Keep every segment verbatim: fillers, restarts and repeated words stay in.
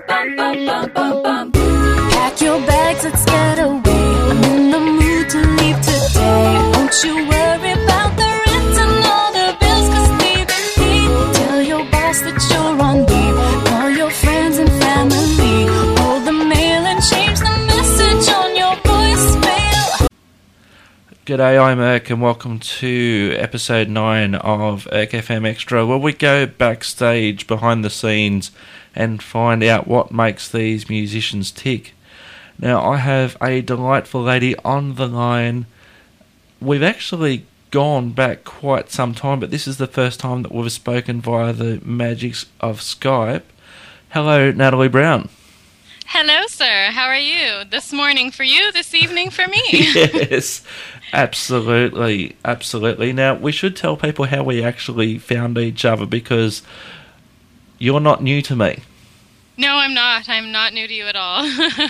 Pack your bags, let's get away. I'm in the mood to leave today. Don't you worry about the rent and all the bills, cause we've been paid. Tell your boss that you're on leave. Call your friends and family. Hold the mail and change the message on your voicemail. G'day, I'm Irk and welcome to episode nine of Irk F M Extra, where we go backstage behind the scenes and find out what makes these musicians tick. Now, I have a delightful lady on the line. We've actually gone back quite some time, but this is the first time that we've spoken via the magics of Skype. Hello, Natalie Brown. Hello, sir. How are you? This morning for you, this evening for me. Yes, absolutely, absolutely. Now, we should tell people how we actually found each other, because you're not new to me. No, I'm not. I'm not new to you at all.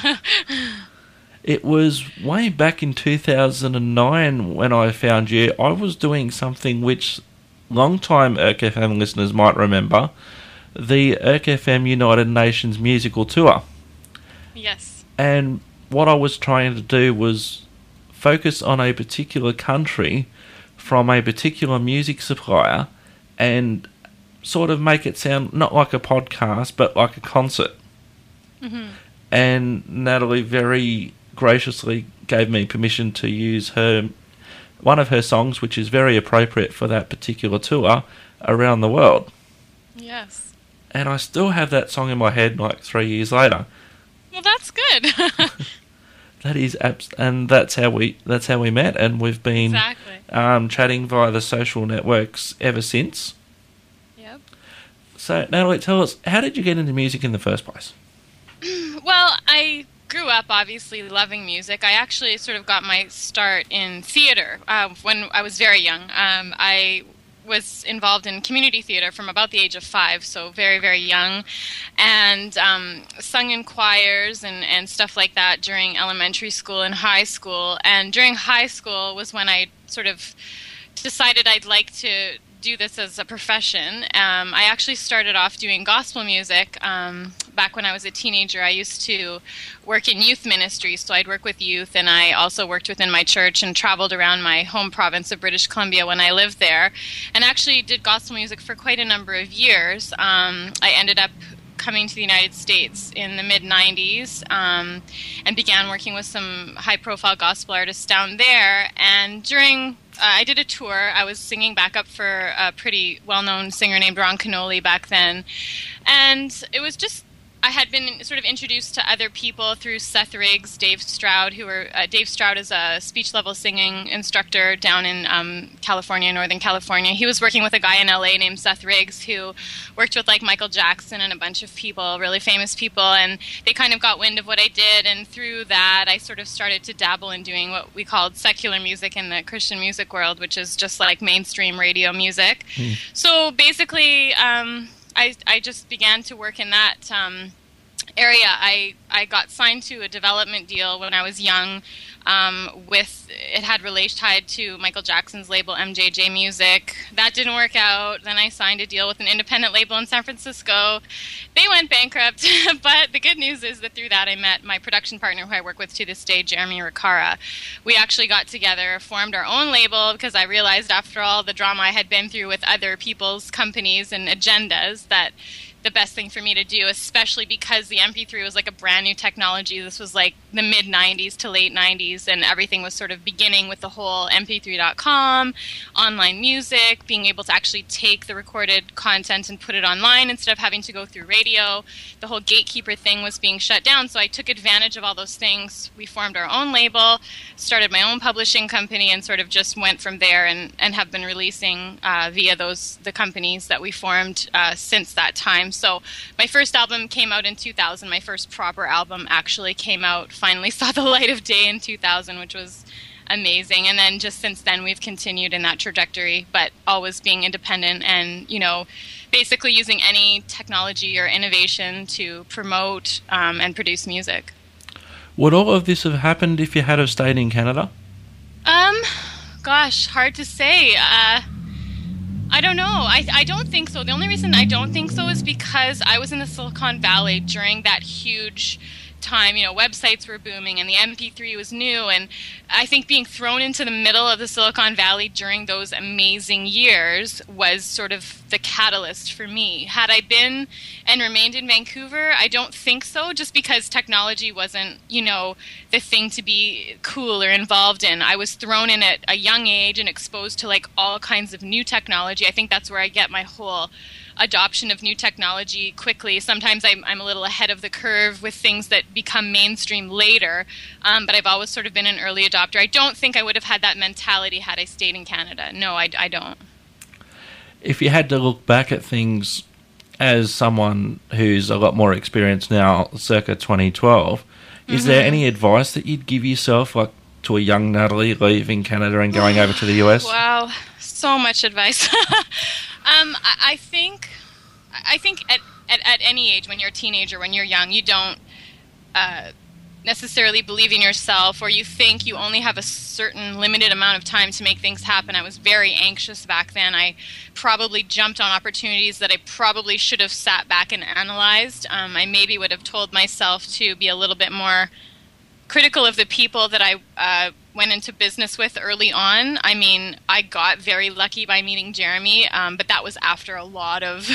It was way back in two thousand nine when I found you. I was doing something which long-time Irk F M listeners might remember, the Irk F M United Nations musical tour. Yes. And what I was trying to do was focus on a particular country from a particular music supplier and sort of make it sound not like a podcast but like a concert. Mm-hmm. And Natalie very graciously gave me permission to use her one of her songs, which is very appropriate for that particular tour, Around the World. Yes. And I still have that song in my head like three years later. Well, that's good. That is abs- and that's how we that's how we met, and we've been exactly. um, chatting via the social networks ever since. Yep. So, Natalie, tell us, how did you get into music in the first place? Well, I grew up obviously loving music. I actually sort of got my start in theater uh, when I was very young. Um, I was involved in community theater from about the age of five, so very, very young, and um, sung in choirs and, and stuff like that during elementary school and high school. And during high school was when I sort of decided I'd like to do this as a profession. Um, I actually started off doing gospel music. Um, back when I was a teenager, I used to work in youth ministry, so I'd work with youth, and I also worked within my church and traveled around my home province of British Columbia when I lived there, and actually did gospel music for quite a number of years. Um, I ended up coming to the United States in the mid nineties um, and began working with some high-profile gospel artists down there, and during Uh, I did a tour. I was singing backup for a pretty well-known singer named Ron Canoli back then. And it was just, I had been sort of introduced to other people through Seth Riggs, Dave Stroud, who were, uh, Dave Stroud is a speech-level singing instructor down in um, California, Northern California. He was working with a guy in L A named Seth Riggs, who worked with like Michael Jackson and a bunch of people, really famous people, and they kind of got wind of what I did, and through that I sort of started to dabble in doing what we called secular music in the Christian music world, which is just like mainstream radio music. Mm. So basically, um, I, I just began to work in that um, area. I, I got signed to a development deal when I was young um, with, it had relation tied to Michael Jackson's label M J J Music. That didn't work out. Then I signed a deal with an independent label in San Francisco. They went bankrupt, but the good news is that through that I met my production partner who I work with to this day, Jeremy Riccara. We actually got together, formed our own label, because I realized after all the drama I had been through with other people's companies and agendas that the best thing for me to do, especially because the M P three was like a brand new technology. This was like the mid nineties to late nineties, and everything was sort of beginning with the whole M P three dot com, online music, being able to actually take the recorded content and put it online instead of having to go through radio. The whole gatekeeper thing was being shut down, so I took advantage of all those things. We formed our own label, started my own publishing company, and sort of just went from there, and, and have been releasing uh, via those the companies that we formed uh, since that time. So my first album came out in two thousand. My first proper album actually came out, finally saw the light of day in two thousand, which was amazing. And then just since then, we've continued in that trajectory, but always being independent and, you know, basically using any technology or innovation to promote um, and produce music. Would all of this have happened if you had have stayed in Canada? Um, gosh, hard to say. Uh, I don't know. I, I don't think so. The only reason I don't think so is because I was in the Silicon Valley during that huge time. You know, websites were booming and the M P three was new. And I think being thrown into the middle of the Silicon Valley during those amazing years was sort of the catalyst for me. Had I been and remained in Vancouver, I don't think so, just because technology wasn't, you know, the thing to be cool or involved in. I was thrown in at a young age and exposed to like all kinds of new technology. I think that's where I get my whole adoption of new technology quickly. Sometimes I'm, I'm a little ahead of the curve with things that become mainstream later, um, but I've always sort of been an early adopter. I don't think I would have had that mentality had I stayed in Canada. No, I, I don't. If you had to look back at things as someone who's a lot more experienced now, circa twenty twelve, mm-hmm. is there any advice that you'd give yourself, like to a young Natalie leaving Canada and going over to the U S? Wow, so much advice. Um, I, I think, I think at, at, at any age, when you're a teenager, when you're young, you don't uh, necessarily believe in yourself, or you think you only have a certain limited amount of time to make things happen. I was very anxious back then. I probably jumped on opportunities that I probably should have sat back and analyzed. Um, I maybe would have told myself to be a little bit more critical of the people that I uh, went into business with early on. I mean, I got very lucky by meeting Jeremy, um, but that was after a lot of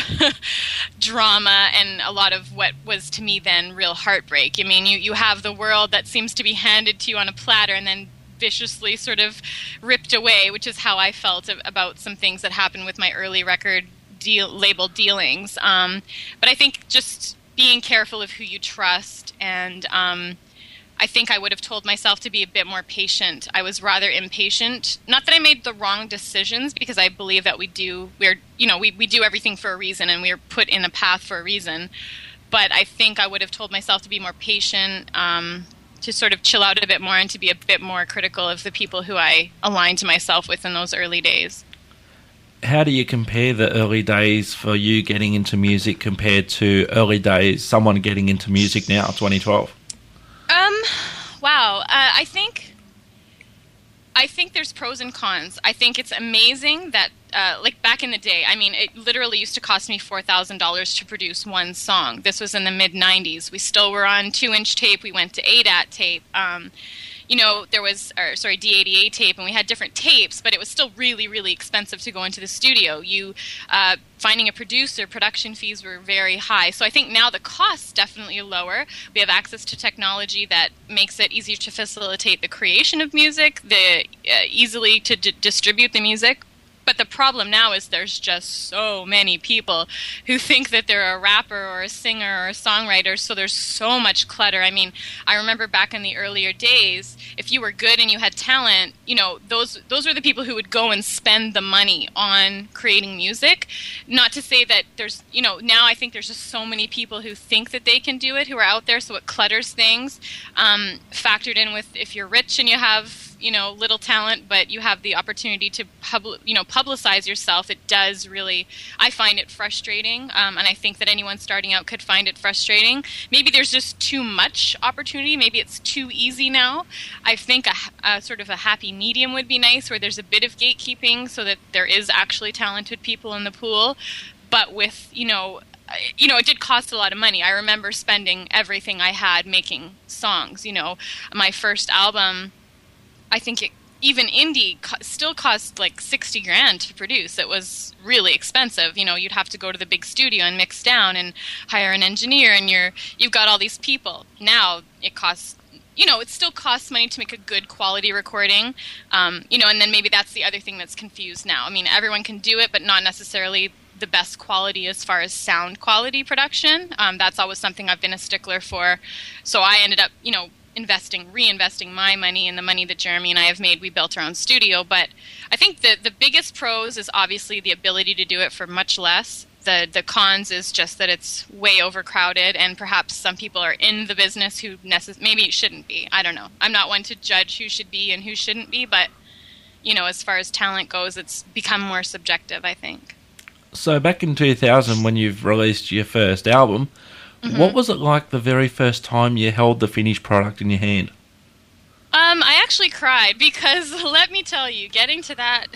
drama and a lot of what was to me then real heartbreak. I mean, you, you have the world that seems to be handed to you on a platter and then viciously sort of ripped away, which is how I felt about some things that happened with my early record deal label dealings. Um, but I think just being careful of who you trust, and um, I think I would have told myself to be a bit more patient. I was rather impatient. Not that I made the wrong decisions, because I believe that we do, we're, you know, we, we do everything for a reason, and we're put in a path for a reason. But I think I would have told myself to be more patient, um, to sort of chill out a bit more, and to be a bit more critical of the people who I aligned myself with in those early days. How do you compare the early days for you getting into music compared to early days, someone getting into music now, twenty twelve? Um, wow. Uh, I think, I think there's pros and cons. I think it's amazing that, uh, like back in the day, I mean, it literally used to cost me four thousand dollars to produce one song. This was in the mid nineties. We still were on two inch tape. We went to A D A T tape. Um, you know, there was, or sorry, D eighty-A tape, and we had different tapes, but it was still really, really expensive to go into the studio. You, uh, finding a producer, production fees were very high. So I think now the costs definitely are lower. We have access to technology that makes it easier to facilitate the creation of music, the uh, easily to d- distribute the music. But the problem now is there's just so many people who think that they're a rapper or a singer or a songwriter, so there's so much clutter. I mean, I remember back in the earlier days, if you were good and you had talent, you know, those those were the people who would go and spend the money on creating music. Not to say that there's, you know, now I think there's just so many people who think that they can do it, who are out there, so it clutters things. Um, factored in with if you're rich and you have, you know, little talent, but you have the opportunity to pub- you know, publicize yourself, it does really, I find it frustrating, um, and I think that anyone starting out could find it frustrating. Maybe there's just too much opportunity, maybe it's too easy now. I think a, a sort of a happy medium would be nice, where there's a bit of gatekeeping so that there is actually talented people in the pool, but with, you know, you know, it did cost a lot of money. I remember spending everything I had making songs. You know, my first album, I think it, even indie co- still cost like sixty grand to produce. It was really expensive. You know, you'd have to go to the big studio and mix down and hire an engineer, and you're, you've got all these people. Now it costs, you know, it still costs money to make a good quality recording. Um, you know, and then maybe that's the other thing that's confused now. I mean, everyone can do it, but not necessarily the best quality as far as sound quality production. Um, that's always something I've been a stickler for. So I ended up, you know, investing, reinvesting my money and the money that Jeremy and I have made. We built our own studio, but I think the the biggest pros is obviously the ability to do it for much less. The the cons is just that it's way overcrowded, and perhaps some people are in the business who necess- maybe it shouldn't be. I don't know. I'm not one to judge who should be and who shouldn't be, but you know, as far as talent goes, it's become more subjective, I think. So back in two thousand, when you've released your first album, mm-hmm. what was it like the very first time you held the finished product in your hand? Um, I actually cried because, let me tell you, getting to that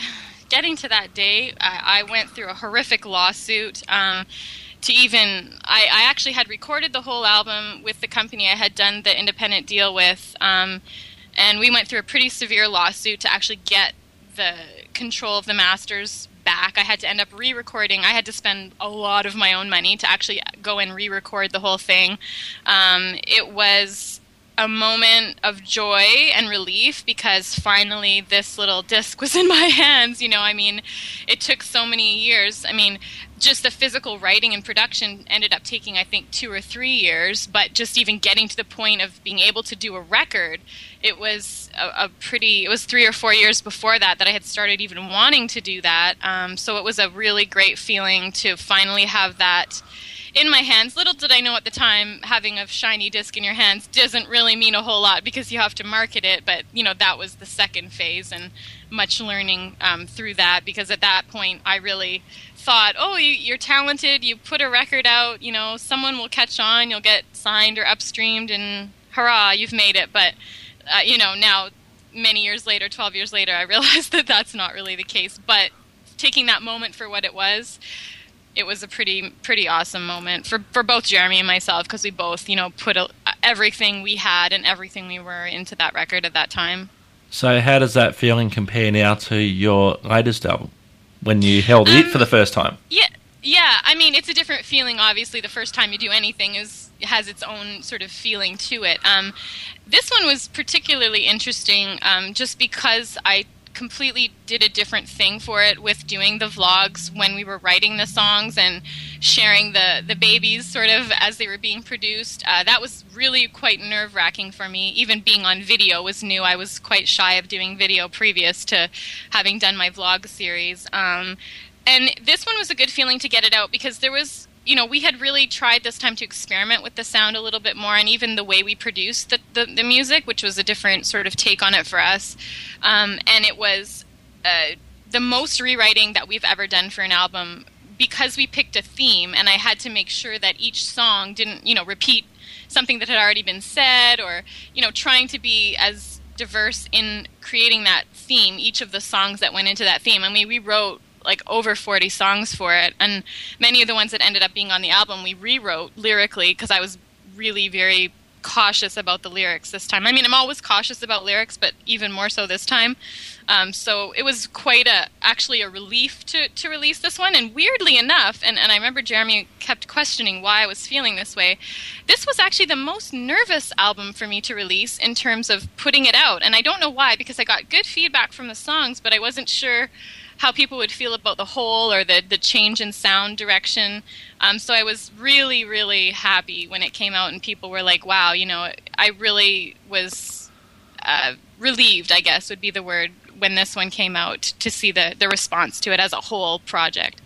getting to that day, I, I went through a horrific lawsuit. Um, to even, I, I actually had recorded the whole album with the company I had done the independent deal with, um, and we went through a pretty severe lawsuit to actually get the control of the masters back. I had to end up re-recording. I had to spend a lot of my own money to actually go and re-record the whole thing. Um, it was a moment of joy and relief because finally this little disc was in my hands. You know, I mean, it took so many years. I mean, just the physical writing and production ended up taking, I think, two or three years, but just even getting to the point of being able to do a record, it was a, a pretty, it was three or four years before that that I had started even wanting to do that. Um, so it was a really great feeling to finally have that in my hands. Little did I know at the time, having a shiny disc in your hands doesn't really mean a whole lot because you have to market it. But, you know, that was the second phase and much learning um, through that because at that point I really thought, oh, you, you're talented, you put a record out, you know, someone will catch on, you'll get signed or upstreamed and hurrah, you've made it. But, uh, you know, now many years later, twelve years later, I realized that that's not really the case. But taking that moment for what it was, it was a pretty pretty awesome moment for, for both Jeremy and myself because we both, you know, put a, everything we had and everything we were into that record at that time. So how does that feeling compare now to your latest album when you held um, it for the first time? Yeah, yeah. I mean, it's a different feeling, obviously. The first time you do anything is has its own sort of feeling to it. Um, this one was particularly interesting um, just because I completely did a different thing for it with doing the vlogs when we were writing the songs and sharing the, the babies sort of as they were being produced. Uh, that was really quite nerve-wracking for me. Even being on video was new. I was quite shy of doing video previous to having done my vlog series. Um, and this one was a good feeling to get it out because there was, you know, we had really tried this time to experiment with the sound a little bit more and even the way we produced the, the, the music, which was a different sort of take on it for us. Um, and it was uh, the most rewriting that we've ever done for an album because we picked a theme and I had to make sure that each song didn't, you know, repeat something that had already been said or, you know, trying to be as diverse in creating that theme, each of the songs that went into that theme. I mean, we wrote like over forty songs for it, and many of the ones that ended up being on the album we rewrote lyrically because I was really very cautious about the lyrics this time. I mean, I'm always cautious about lyrics, but even more so this time. Um, so it was quite a actually a relief to, to release this one, and weirdly enough, and, and I remember Jeremy kept questioning why I was feeling this way, this was actually the most nervous album for me to release in terms of putting it out, and I don't know why because I got good feedback from the songs, but I wasn't sure how people would feel about the whole or the, the change in sound direction. Um, so I was really, really happy when it came out and people were like, wow, you know, I really was uh, relieved, I guess would be the word, when this one came out to see the, the response to it as a whole project.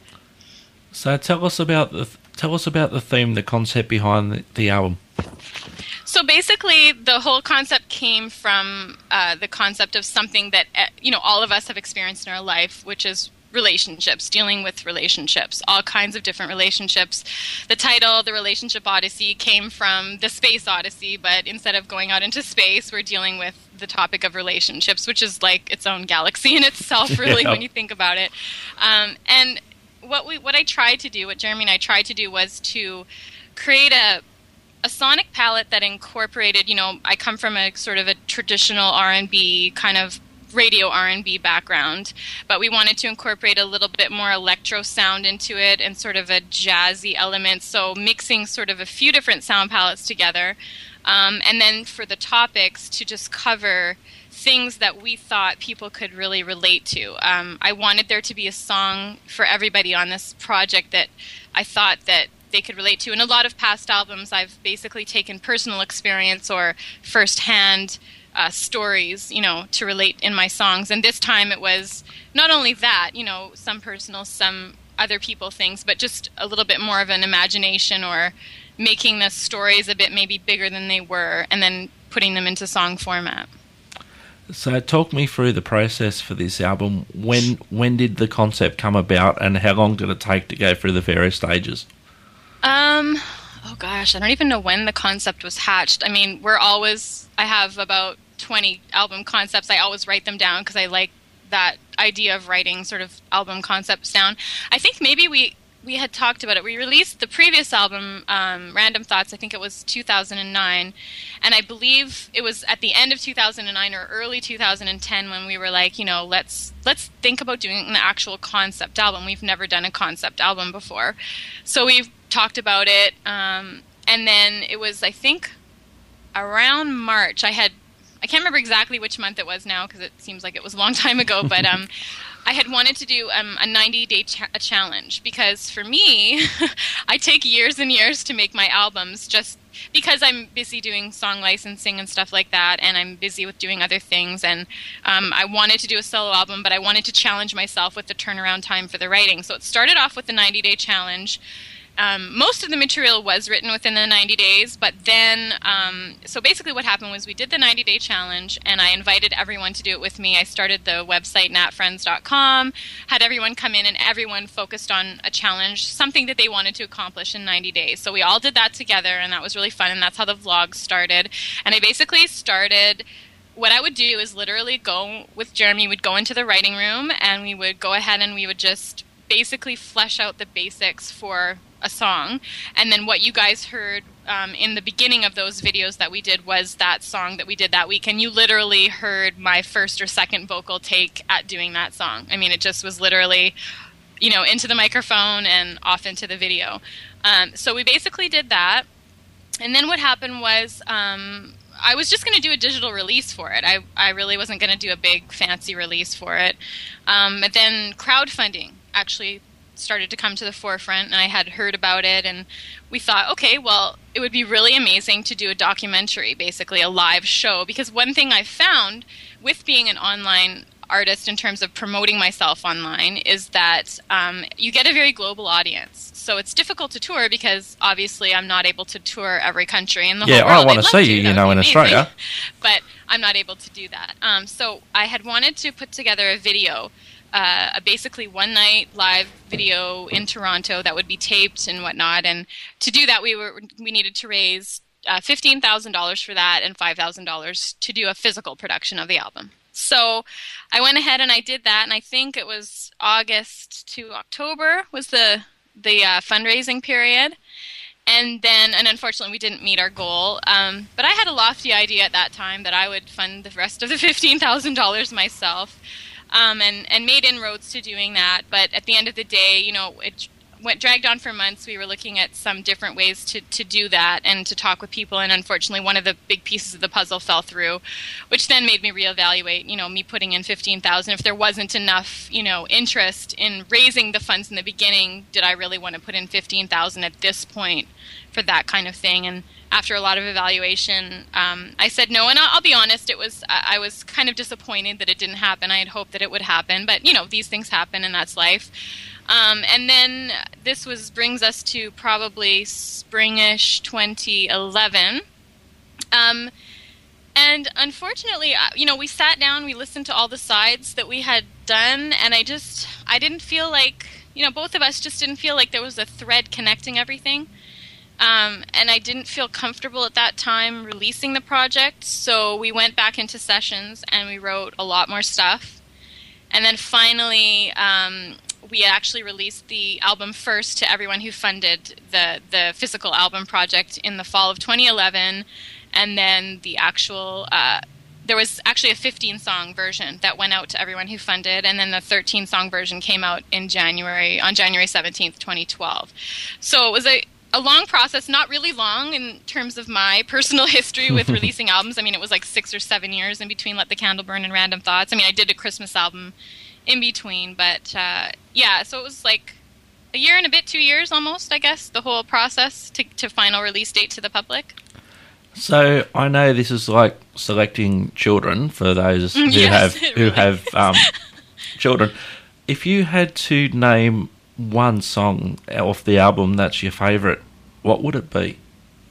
So tell us about the tell us about the theme, the concept behind the, the album. So basically, the whole concept came from uh, the concept of something that, uh, you know, all of us have experienced in our life, which is relationships, dealing with relationships, all kinds of different relationships. The title, The Relationship Odyssey, came from the Space Odyssey, but instead of going out into space, we're dealing with the topic of relationships, which is like its own galaxy in itself, really, yeah. when you think about it. Um, and what we, what I tried to do, what Jeremy and I tried to do was to create a a sonic palette that incorporated, you know, I come from a sort of a traditional R and B kind of radio R and B background, but we wanted to incorporate a little bit more electro sound into it and sort of a jazzy element, so mixing sort of a few different sound palettes together. Um, and then for the topics to just cover things that we thought people could really relate to. Um, I wanted there to be a song for everybody on this project that I thought that they could relate to. In a lot of past albums, I've basically taken personal experience or first-hand uh, stories, you know, to relate in my songs. And this time it was not only that, you know, some personal, some other people things, but just a little bit more of an imagination or making the stories a bit maybe bigger than they were and then putting them into song format. So talk me through the process for this album. When when did the concept come about and how long did it take to go through the various stages? Um, oh gosh, I don't even know when the concept was hatched. I mean, we're always, I have about twenty album concepts. I always write them down because I like that idea of writing sort of album concepts down. I think maybe we we had talked about it. We released the previous album, um, Random Thoughts, I think it was two thousand nine, and I believe it was at the end of two thousand nine or early two thousand ten when we were like, you know, let's let's think about doing an actual concept album. We've never done a concept album before. So we've talked about it, um, and then it was, I think, around March. I had, I can't remember exactly which month it was now because it seems like it was a long time ago, but um, I had wanted to do um, a ninety-day cha- a challenge because for me, I take years and years to make my albums just because I'm busy doing song licensing and stuff like that, and I'm busy with doing other things, and um, I wanted to do a solo album, but I wanted to challenge myself with the turnaround time for the writing. So it started off with the ninety-day challenge. Um, most of the material was written within the ninety days, but then, um, so basically what happened was we did the ninety-day challenge, and I invited everyone to do it with me. I started the website nat friends dot com, had everyone come in, and everyone focused on a challenge, something that they wanted to accomplish in ninety days. So we all did that together, and that was really fun, and that's how the vlog started. And I basically started... What I would do is literally go with Jeremy, we'd go into the writing room, and we would go ahead and we would just basically flesh out the basics for a song, and then what you guys heard um, in the beginning of those videos that we did was that song that we did that week, and you literally heard my first or second vocal take at doing that song. I mean, it just was literally, you know, into the microphone and off into the video. Um, so we basically did that, and then what happened was um, I was just going to do a digital release for it. I, I really wasn't going to do a big fancy release for it. Um, but then crowdfunding actually started to come to the forefront, and I had heard about it, and we thought, okay, well, it would be really amazing to do a documentary, basically a live show, because one thing I found with being an online artist in terms of promoting myself online is that um, you get a very global audience. So it's difficult to tour because obviously I'm not able to tour every country in the yeah, whole world. I want to see you, you know, in amazing, Australia. But I'm not able to do that. Um, so I had wanted to put together a video, uh, a basically one night live video in Toronto that would be taped and whatnot. And to do that, we were we needed to raise uh, fifteen thousand dollars for that and five thousand dollars to do a physical production of the album. So I went ahead and I did that, and I think it was August to October was the the uh, fundraising period. And then, and unfortunately, we didn't meet our goal. Um, but I had a lofty idea at that time that I would fund the rest of the fifteen thousand dollars myself, um, and, and made inroads to doing that. But at the end of the day, you know, it went dragged on for months. We were looking at some different ways to, to do that and to talk with people. And unfortunately, one of the big pieces of the puzzle fell through, which then made me reevaluate, you know, me putting in fifteen thousand dollars. If there wasn't enough, you know, interest in raising the funds in the beginning, did I really want to put in fifteen thousand dollars at this point for that kind of thing? And after a lot of evaluation, um, I said no. And I'll, I'll be honest, it was I, I was kind of disappointed that it didn't happen. I had hoped that it would happen. But, you know, these things happen, and that's life. Um, and then this was brings us to probably springish twenty eleven. Um, and unfortunately, you know, we sat down, we listened to all the sides that we had done, and I just, I didn't feel like, you know, both of us just didn't feel like there was a thread connecting everything. Um, and I didn't feel comfortable at that time releasing the project, so we went back into sessions and we wrote a lot more stuff. And then finally, um, we actually released the album first to everyone who funded the, the physical album project in the fall of twenty eleven. And then the actual, uh, there was actually a fifteen-song version that went out to everyone who funded. And then the thirteen-song version came out in January, on January seventeenth, twenty twelve. So it was a, a long process, not really long in terms of my personal history with releasing albums. I mean, it was like six or seven years in between Let the Candle Burn and Random Thoughts. I mean, I did a Christmas album in between, but uh, yeah, so it was like a year and a bit, two years almost, I guess, the whole process to, to final release date to the public. So I know this is like selecting children for those who Yes, have it who really have is. um, children. If you had to name one song off the album that's your favourite, what would it be?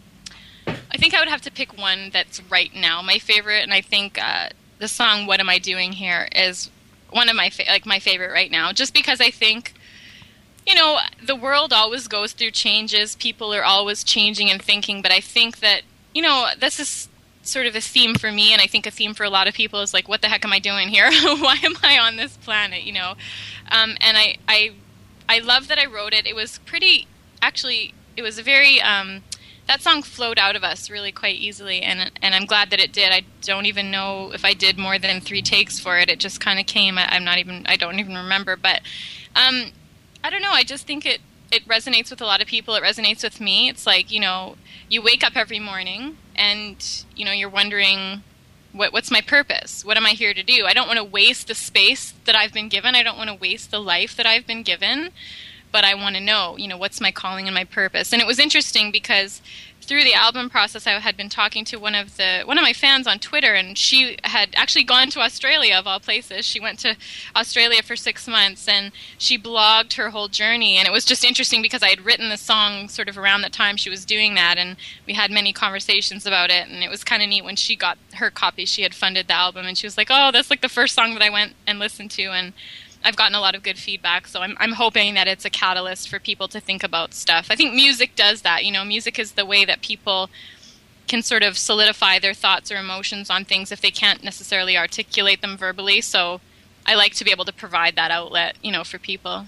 I think I would have to pick one that's right now my favorite, and I think uh, the song "What Am I Doing Here" is one of my fa- like my favorite right now, just because I think, you know, the world always goes through changes. People are always changing and thinking, but I think that, you know, this is sort of a theme for me, and I think a theme for a lot of people is like, what the heck am I doing here? Why am I on this planet? You know, um, and I, I, I love that I wrote it. It was pretty, actually, it was a very, um, that song flowed out of us really quite easily, and and I'm glad that it did. I don't even know if I did more than three takes for it. It just kind of came. I, I'm not even, I don't even remember, but um, I don't know. I just think it, it resonates with a lot of people. It resonates with me. It's like, you know, you wake up every morning and, you know, you're wondering, what what's my purpose? What am I here to do? I don't want to waste the space that I've been given. I don't want to waste the life that I've been given. But I want to know, you know, what's my calling and my purpose. And it was interesting because through the album process, I had been talking to one of the one of my fans on Twitter, and she had actually gone to Australia, of all places. She went to Australia for six months, and she blogged her whole journey. And it was just interesting because I had written the song sort of around the time she was doing that, and we had many conversations about it. And it was kind of neat when she got her copy. She had funded the album, and she was like, "Oh, that's like the first song that I went and listened to." And I've gotten a lot of good feedback, so I'm I'm hoping that it's a catalyst for people to think about stuff. I think music does that. You know, music is the way that people can sort of solidify their thoughts or emotions on things if they can't necessarily articulate them verbally. So I like to be able to provide that outlet, you know, for people.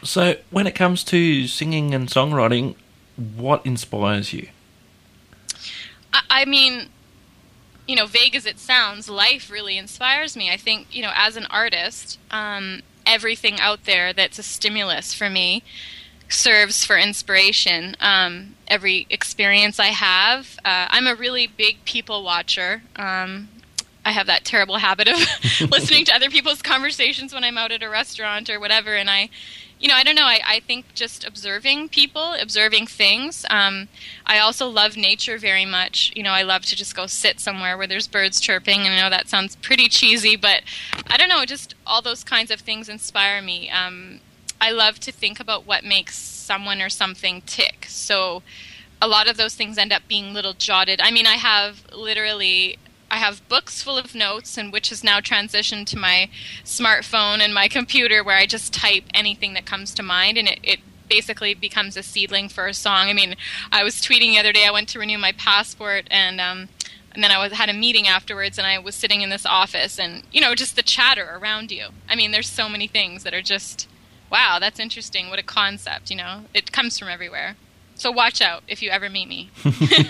So, when it comes to singing and songwriting, what inspires you? I, I mean, you know, vague as it sounds, life really inspires me. I think, you know, as an artist, um, everything out there that's a stimulus for me serves for inspiration. Um, every experience I have, uh, I'm a really big people watcher. Um, I have that terrible habit of listening to other people's conversations when I'm out at a restaurant or whatever, and I, you know, I don't know, I, I think just observing people, observing things. Um, I also love nature very much. You know, I love to just go sit somewhere where there's birds chirping, and I know that sounds pretty cheesy, but I don't know, just all those kinds of things inspire me. Um, I love to think about what makes someone or something tick. So a lot of those things end up being little jotted. I mean, I have literally, I have books full of notes, and which has now transitioned to my smartphone and my computer, where I just type anything that comes to mind, and it, it basically becomes a seedling for a song. I mean, I was tweeting the other day, I went to renew my passport, and um, and then I was, had a meeting afterwards, and I was sitting in this office, and, you know, just the chatter around you. I mean, there's so many things that are just, wow, that's interesting. What a concept, you know. It comes from everywhere. So watch out if you ever meet me.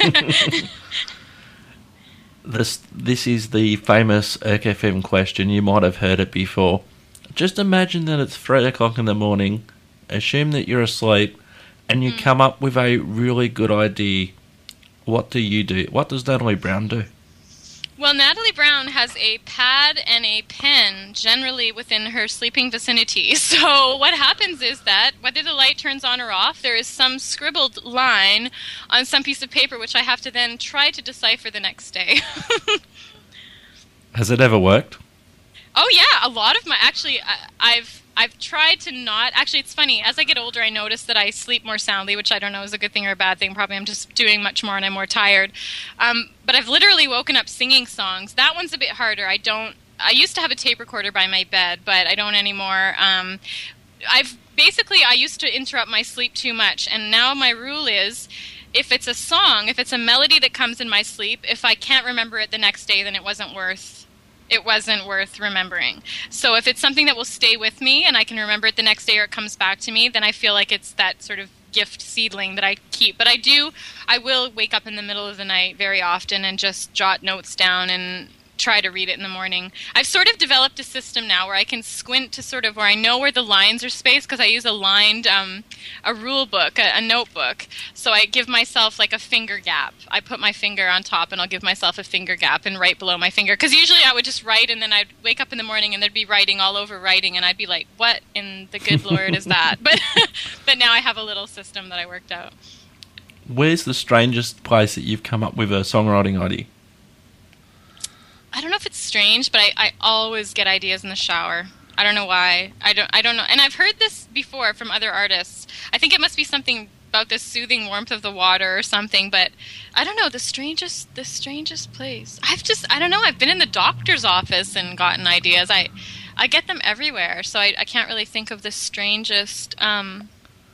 This this is the famous E R C F M question. You might have heard it before. Just imagine that it's three o'clock in the morning. Assume that you're asleep, and you mm. come up with a really good idea. What do you do? What does Natalie Brown do? Well, Natalie Brown has a pad and a pen generally within her sleeping vicinity. So what happens is that whether the light turns on or off, there is some scribbled line on some piece of paper which I have to then try to decipher the next day. Has it ever worked? Oh yeah, a lot of my actually I, I've I've tried to not actually. It's funny, as I get older, I notice that I sleep more soundly, which I don't know is a good thing or a bad thing. Probably I'm just doing much more and I'm more tired. Um, but I've literally woken up singing songs. That one's a bit harder. I don't. I used to have a tape recorder by my bed, but I don't anymore. Um, I've basically I used to interrupt my sleep too much, and now my rule is, if it's a song, if it's a melody that comes in my sleep, if I can't remember it the next day, then it wasn't worth. It wasn't worth remembering. So if it's something that will stay with me and I can remember it the next day or it comes back to me, then I feel like it's that sort of gift seedling that I keep. But I do, I will wake up in the middle of the night very often and just jot notes down and try to read it in the morning. I've sort of developed a system now where I can squint to sort of where I know where the lines are spaced, because I use a lined, um, a rule book, a, a notebook. So I give myself like a finger gap. I put my finger on top and I'll give myself a finger gap and right below my finger. Because usually I would just write and then I'd wake up in the morning and there'd be writing all over writing and I'd be like, what in the good Lord is that? But, but now I have a little system that I worked out. Where's the strangest place that you've come up with a songwriting idea? I don't know if it's strange, but I, I always get ideas in the shower. I don't know why. I don't I don't know. And I've heard this before from other artists. I think it must be something about the soothing warmth of the water or something, but I don't know, the strangest the strangest place. I've just I don't know, I've been in the doctor's office and gotten ideas. I I get them everywhere, so I, I can't really think of the strangest um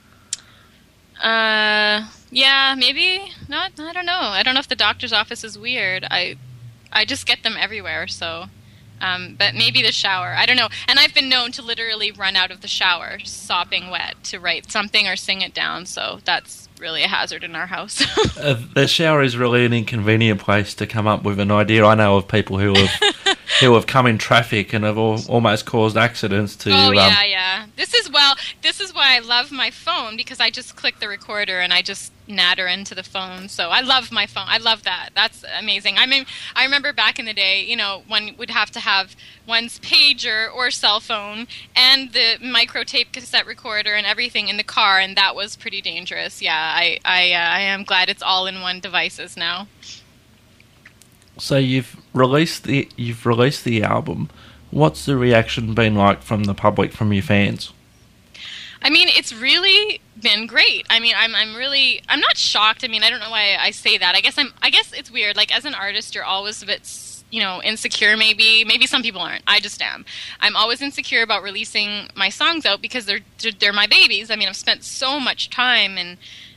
uh yeah, maybe not I don't know. I don't know if the doctor's office is weird. I I just get them everywhere, so, um, but maybe the shower. I don't know. And I've been known to literally run out of the shower, sopping wet, to write something or sing it down, so that's really a hazard in our house. uh, the shower is really an inconvenient place to come up with an idea. I know of people who have who have come in traffic and have all, almost caused accidents to... Oh, yeah, um, yeah. This is, well, this is why I love my phone, because I just click the recorder and I just natter into the phone. So I love my phone. I love that. That's amazing. I mean, I remember back in the day, you know, one would have to have one's pager or cell phone and the micro tape cassette recorder and everything in the car, and that was pretty dangerous. Yeah, I I, uh, I am glad it's all in one devices now. So you've released the you've released the album. What's the reaction been like from the public, from your fans? I mean, it's really been great. I mean, I'm I'm really I'm not shocked. I mean, I don't know why I say that. I guess I'm I guess it's weird. Like, as an artist, you're always a bit, you know, insecure maybe. Maybe some people aren't. I just am. I'm always insecure about releasing my songs out because they're they're my babies. I mean, I've spent so much time and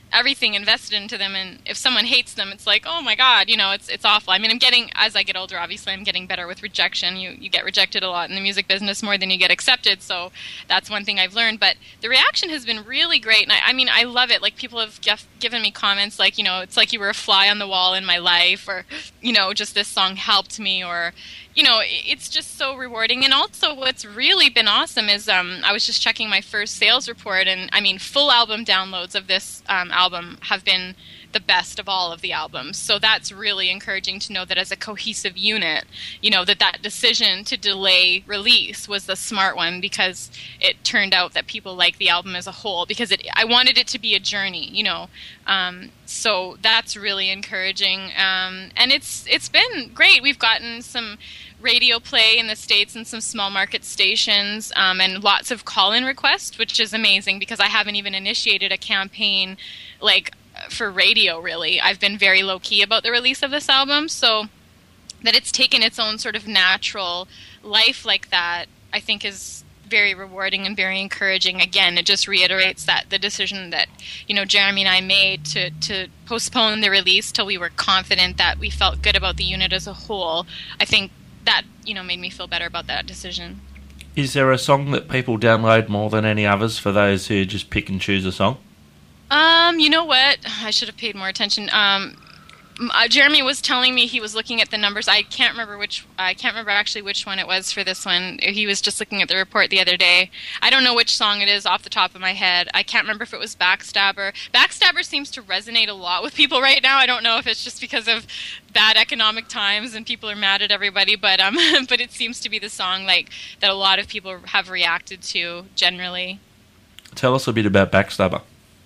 everything invested into them, and if someone hates them, it's like, oh my god, you know, it's it's awful. I mean, I'm getting, as I get older, obviously I'm getting better with rejection. You you get rejected a lot in the music business more than you get accepted, so that's one thing I've learned. But the reaction has been really great, and I, I mean, I love it. Like, people have gef- given me comments like, you know, it's like you were a fly on the wall in my life, or, you know, just this song helped me, or, you know, it's just so rewarding. And also what's really been awesome is um, I was just checking my first sales report, and I mean, full album downloads of this um, album have been the best of all of the albums. So that's really encouraging to know that as a cohesive unit, you know, that that decision to delay release was the smart one, because it turned out that people like the album as a whole, because it, I wanted it to be a journey, you know. Um, so that's really encouraging. Um, and it's it's been great. We've gotten some radio play in the States and some small market stations, um, and lots of call-in requests, which is amazing, because I haven't even initiated a campaign like for radio, really. I've been very low-key about the release of this album, so that it's taken its own sort of natural life like that, I think is very rewarding and very encouraging. Again, it just reiterates that the decision that, you know, Jeremy and I made to, to postpone the release till we were confident that we felt good about the unit as a whole, I think that, you know, made me feel better about that decision. Is there a song that people download more than any others for those who just pick and choose a song? Um, you know what? I should have paid more attention. Um, uh, Jeremy was telling me he was looking at the numbers. I can't remember which. I can't remember actually which one it was for this one. He was just looking at the report the other day. I don't know which song it is off the top of my head. I can't remember if it was Backstabber. Backstabber seems to resonate a lot with people right now. I don't know if it's just because of bad economic times and people are mad at everybody, but um, but it seems to be the song like that a lot of people have reacted to generally. Tell us a bit about Backstabber.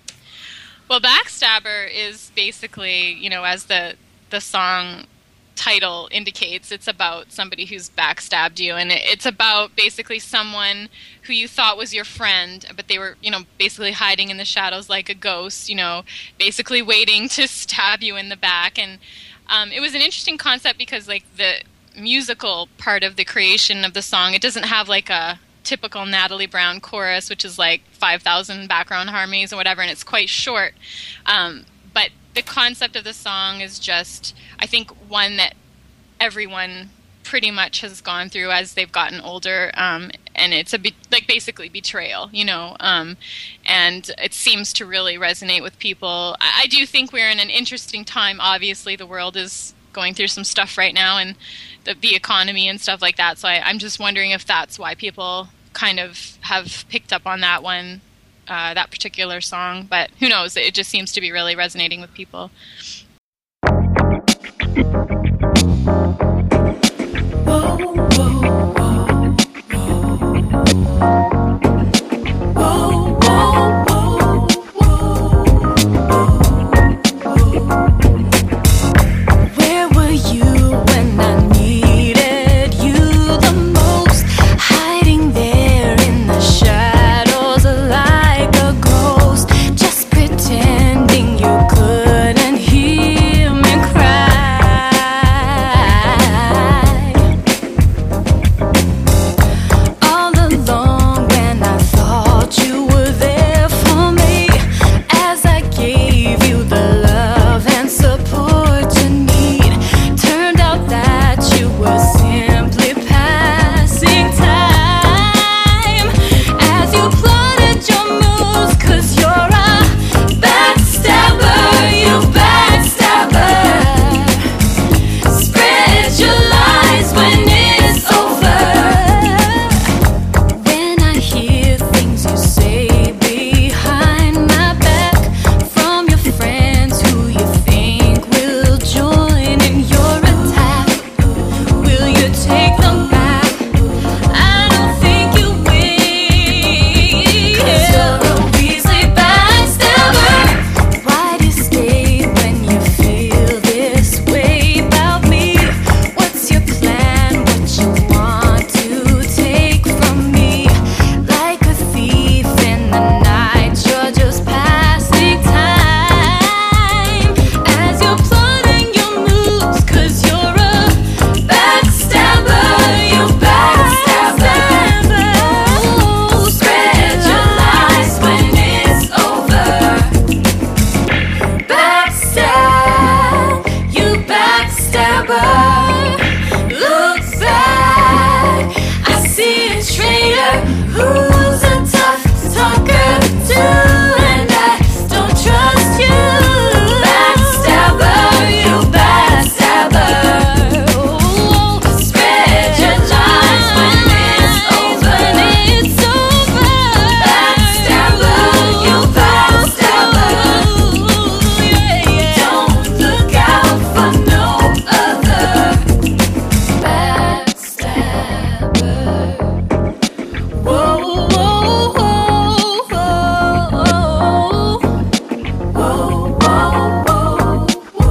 Well, Backstabber is basically, you know, as the the song title indicates, it's about somebody who's backstabbed you, and it's about basically someone who you thought was your friend, but they were, you know, basically hiding in the shadows like a ghost, you know, basically waiting to stab you in the back. And um, it was an interesting concept because, like, the musical part of the creation of the song, it doesn't have like a typical Natalie Brown chorus, which is like five thousand background harmonies or whatever, and it's quite short. Um, but the concept of the song is just, I think, one that everyone pretty much has gone through as they've gotten older, um, and it's a be- like basically betrayal, you know, um, and it seems to really resonate with people. I-, I do think we're in an interesting time. Obviously, the world is going through some stuff right now, and the, the economy and stuff like that. So I, I'm just wondering if that's why people kind of have picked up on that one, uh, that particular song. But who knows? It just seems to be really resonating with people. Whoa, whoa, whoa, whoa. Whoa, whoa, whoa, whoa, whoa. Where were you when I needed you the most? Hiding there in the shadows like a ghost, just pretending you couldn't hear me cry. backstabber. Look back, I see a traitor who's a tough talker too, and I don't trust you. Backstabber, you backstabber. Spread your lies when it's over. It's over. Backstabber, you backstabber. Don't look out for no other. Backstabber. Whoa, whoa, whoa, whoa. Whoa, whoa, whoa,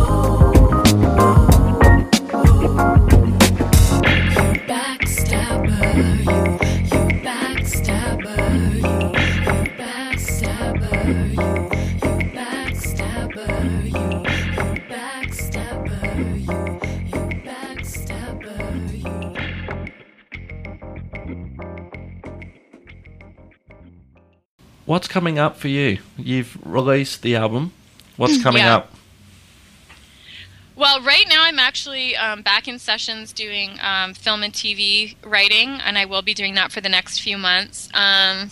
whoa. You backstabber, you, you backstabber, you, you backstabber, you, you backstabber, you, you backstabber, you, you backstabber, you. What's coming up for you? You've released the album. What's coming Yeah. up? Well, right now I'm actually um, back in sessions doing um, film and T V writing, and I will be doing that for the next few months. Um,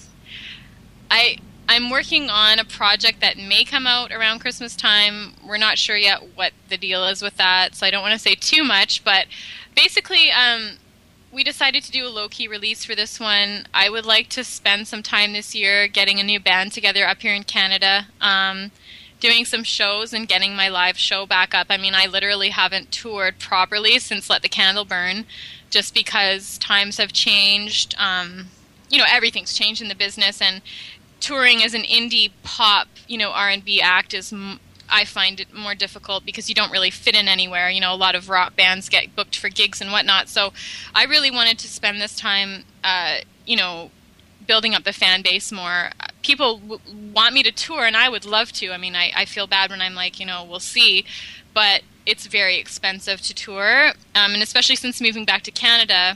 I I'm working on a project that may come out around Christmas time. We're not sure yet what the deal is with that, so I don't want to say too much. But basically, um, we decided to do a low-key release for this one. I would like to spend some time this year getting a new band together up here in Canada. Um, doing some shows and getting my live show back up. I mean, I literally haven't toured properly since Let the Candle Burn, just because times have changed. Um, you know, everything's changed in the business, and touring as an indie pop, you know, R and B act is, m- I find it more difficult because you don't really fit in anywhere. You know, a lot of rock bands get booked for gigs and whatnot. So I really wanted to spend this time, uh, you know, building up the fan base more. People w- want me to tour, and I would love to. I mean, I, I feel bad when I'm like, you know, we'll see. But it's very expensive to tour. Um, and especially since moving back to Canada,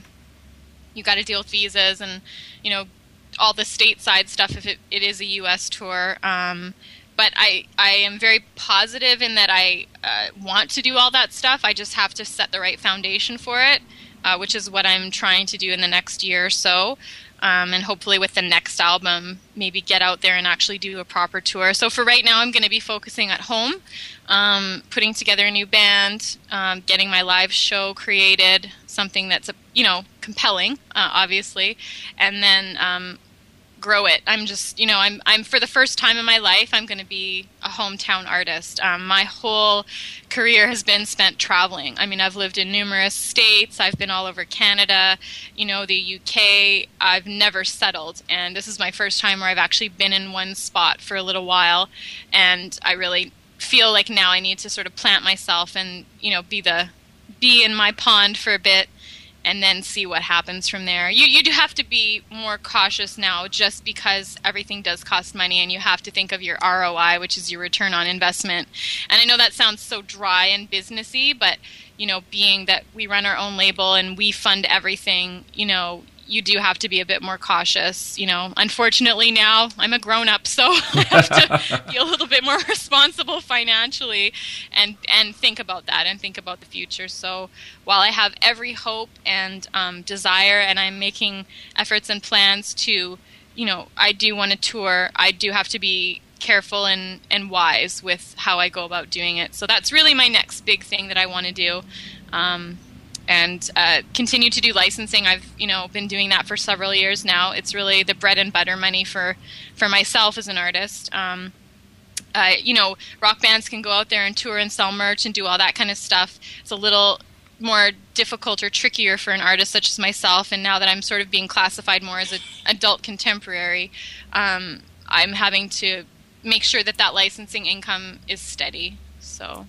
you got to deal with visas and, you know, all the stateside stuff if it, it is a U S tour. Um, but I, I am very positive in that I uh, want to do all that stuff. I just have to set the right foundation for it, uh, which is what I'm trying to do in the next year or so. Um, and hopefully with the next album, maybe get out there and actually do a proper tour. So for right now, I'm going to be focusing at home, um, putting together a new band, um, getting my live show created, something that's, you know, compelling, uh, obviously, and then um, grow it. I'm just, you know, I'm, I'm for the first time in my life, I'm going to be a hometown artist. Um, my whole career has been spent traveling. I mean, I've lived in numerous states. I've been all over Canada, you know, the U K. I've never settled, and this is my first time where I've actually been in one spot for a little while, and I really feel like now I need to sort of plant myself and, you know, be the be in my pond for a bit, and then see what happens from there. You you do have to be more cautious now just because everything does cost money, and you have to think of your R O I, which is your return on investment. And I know that sounds so dry and businessy, but, you know, being that we run our own label and we fund everything, you know, you do have to be a bit more cautious. You know, unfortunately now I'm a grown-up, so I have to be a little bit more responsible financially and and think about that and think about the future. So while I have every hope and um, desire, and I'm making efforts and plans to, you know, I do want to tour, I do have to be careful and, and wise with how I go about doing it. So that's really my next big thing that I want to do. Um, and uh, continue to do licensing. I've, you know, been doing that for several years now. It's really the bread and butter money for, for myself as an artist. Um, uh, you know, rock bands can go out there and tour and sell merch and do all that kind of stuff. It's a little more difficult or trickier for an artist such as myself. And now that I'm sort of being classified more as an adult contemporary, um, I'm having to make sure that that licensing income is steady. So,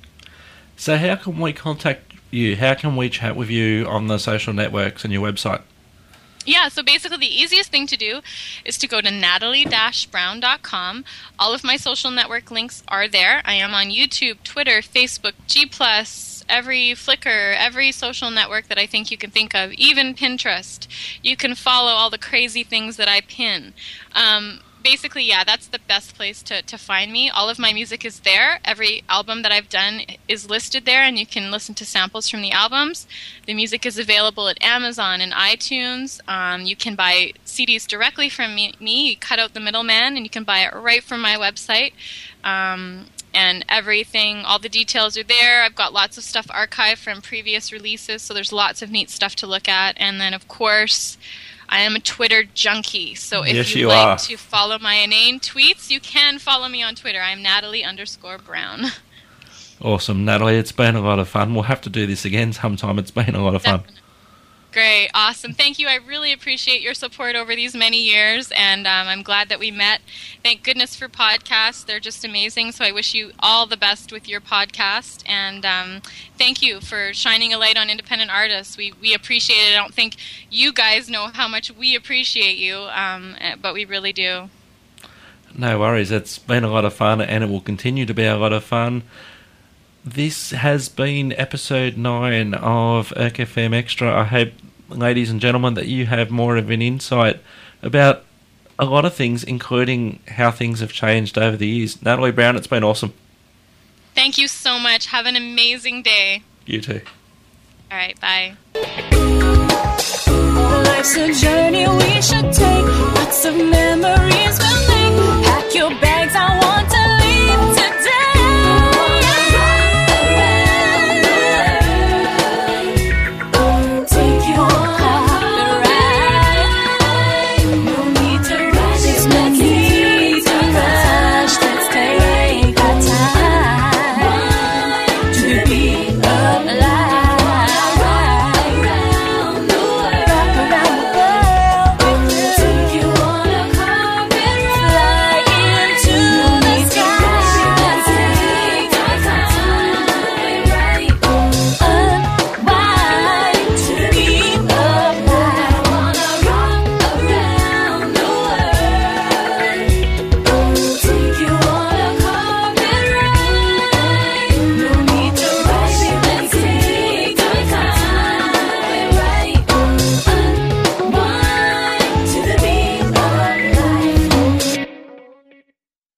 So how can we contact you? How can we chat with you on the social networks and your website? Yeah, so basically the easiest thing to do is to go to natalie dash brown dot com. All of my social network links are there. I am on YouTube, Twitter, Facebook, G plus, every Flickr, every social network that I think you can think of, even Pinterest. You can follow all the crazy things that I pin. Um, basically, yeah, that's the best place to, to find me. All of my music is there. Every album that I've done is listed there, and you can listen to samples from the albums. The music is available at Amazon and iTunes. Um, you can buy C Ds directly from me, me. You cut out the middleman, and you can buy it right from my website. Um, and everything, all the details are there. I've got lots of stuff archived from previous releases, so there's lots of neat stuff to look at. And then, of course, I am a Twitter junkie, so if yes, you'd you like are. to follow my inane tweets, you can follow me on Twitter. I'm Natalie underscore Brown. Awesome, Natalie. It's been a lot of fun. We'll have to do this again sometime. It's been a lot of fun. Definitely. Great, awesome. Thank you. I really appreciate your support over these many years, and um, I'm glad that we met. Thank goodness for podcasts. They're just amazing, so I wish you all the best with your podcast, and um, thank you for shining a light on independent artists. We we appreciate it. I don't think you guys know how much we appreciate you, um, but we really do. No worries. It's been a lot of fun, and it will continue to be a lot of fun. This has been episode nine of E R C F M Extra. I hope, ladies and gentlemen, that you have more of an insight about a lot of things, including how things have changed over the years. Natalie Brown, it's been awesome. Thank you so much. Have an amazing day. You too. All right, bye. Life's a journey we should take. Lots of memories we'll make. Pack your bags, I want